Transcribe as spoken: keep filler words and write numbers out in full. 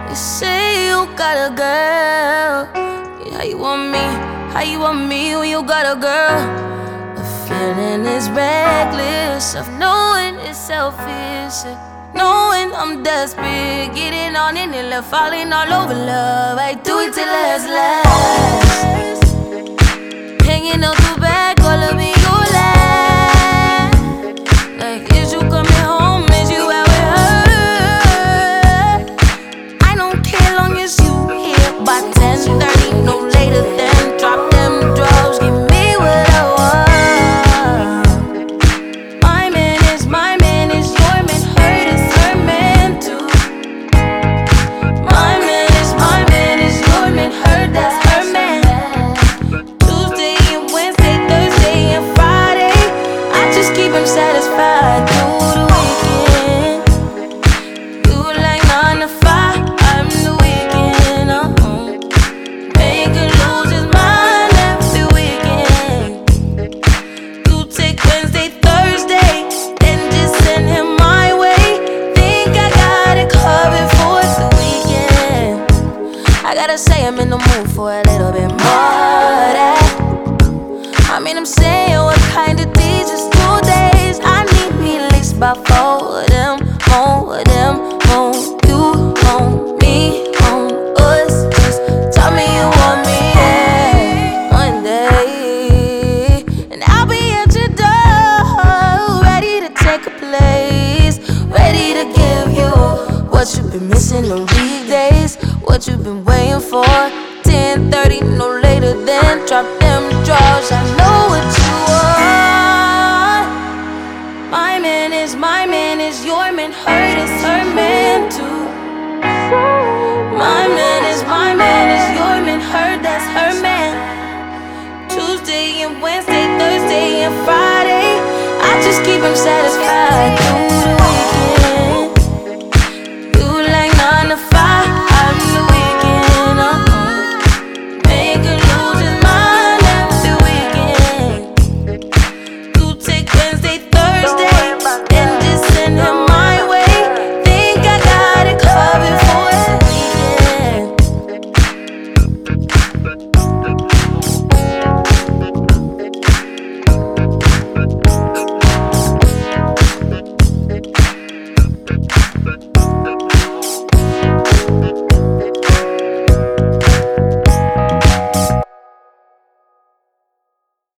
You say you got a girl. Yeah, how you want me? How you want me when you got a girl? The feeling is reckless of knowing it's selfish, knowing I'm desperate, getting on in it, left falling all over love. I do it till last, last. Hanging out the back, all of me, you laugh. Like, is you coming home? Is you out with her? I don't care long as you here by ten thirty, no later than drop them drugs, give me what I want. My man is my man, is your man, hurt is her man too. My man is my man, is your man, hurt that's her man. Tuesday and Wednesday, Thursday and Friday, I just keep him satisfied through the weekend. You like nine to five, I'm the weekend. Uh-huh. Make her lose his mind every weekend. You take Wednesday, Thursday, then just send him my way. Think I got it covered for the weekend. I gotta say I'm in the mood for a little bit more of that. I mean, I'm saying what kind of days is two days. I need me at least about four of them, more of them, more you, more me, more us. Just tell me you want me, yeah, one day, and I'll be at your door, ready to take a place, ready to give you what you've been missing on weekdays, what you've been waiting for. ten thirty, no later than drop them drawers. I know what you want. My man is my man, is your man, hurt is her man too. My man is my man, is your man, hurt that's her man. Tuesday and Wednesday, Thursday and Friday, I just keep him satisfied.